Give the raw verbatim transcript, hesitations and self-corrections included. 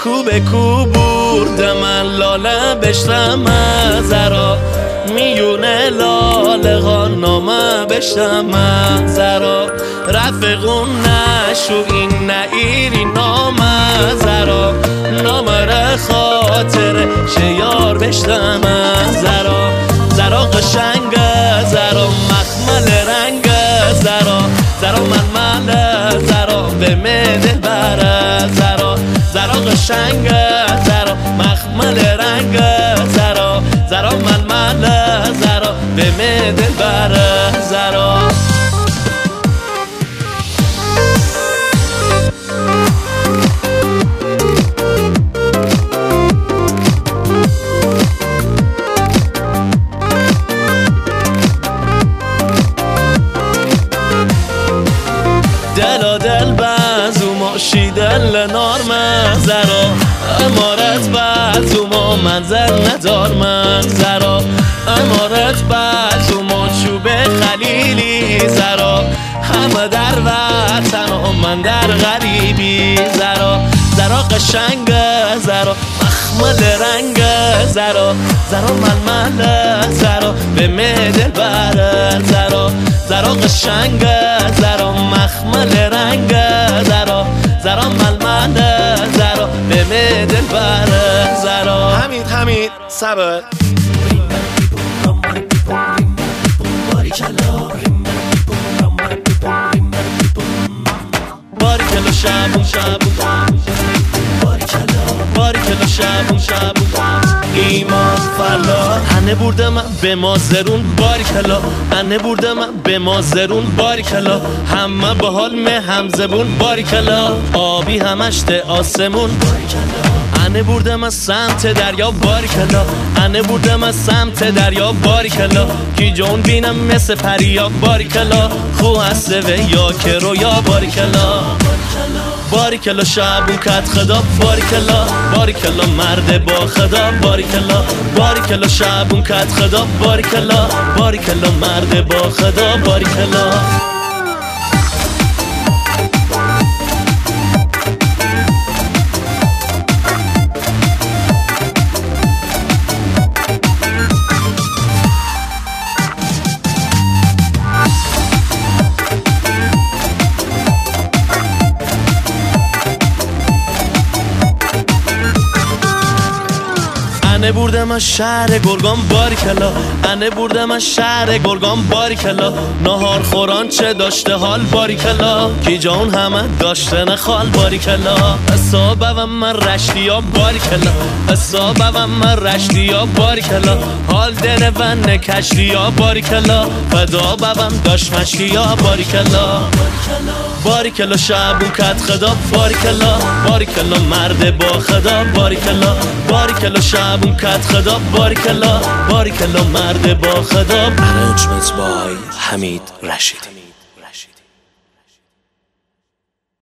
کو به کو برده من لاله بشتم زرا میونه لاله ها نامه بشتم زرا رفقون نشو این نئیری نامه زرا نامه خاطر شیار بشتم زرا زرا قشنگ زرا مخمل رنگ زرا زرا ململ زرا به مدل بره زرا زرا قشنگ زرا مخمل رنگ زرا زرا ململ زرا به مدل بره زرا دل دل بازو ماشی دل نارم زرا امارت بازو ما منزل ندار من زرا امارت بازو ما چوب خلیلی زرا همه در وطن و من در غریبی زرا زرا قشنگ زرا مخمل رنگ زرا زرا ململ زرا به مدل بره زرا زرا قشنگ زرا مخمل رنگ زرا زرا ململ زرا به مدل بره زرا حمید حمید صبر باریکلا شبون شبون باریکلا شبون شبون ایمان فلا انه برده من به مازرون باریکلا انه برده من به مازرون باریکلا همه با حال مه همزبون باریکلا آبی همش ده آسمون انه برده من سمت دریا باریکلا انه برده من سمت دریا باریکلا کی جون بینم مثل پریا باریکلا خو هسته و یا که رویا باریکلا باریکلا شبون کت خدا باریکلا باریکلا مرد با خدا باریکلا باریکلا شبون کت خدا باریکلا باریکلا مرد با خدا باریکلا انه برده من شهر گرگان باریکلا انه برده من شهر گرگان باریکلا نهار خوران چه داشته حال باریکلا کی جان همه داشته نخال باریکلا حسابه و من رشتیا باریکلا حسابه و من رشتیا باریکلا حال دنه و نکشتیا باریکلا فدا ببم داشت مشتیا باریکلا باریکلا شبون کت خدا باریکلا باریکلا مرد با خدا باریکلا باریکلا شبون کت خدا باریکلا باریکلا مرد با خدا. Arrangements by حمید رشیدی.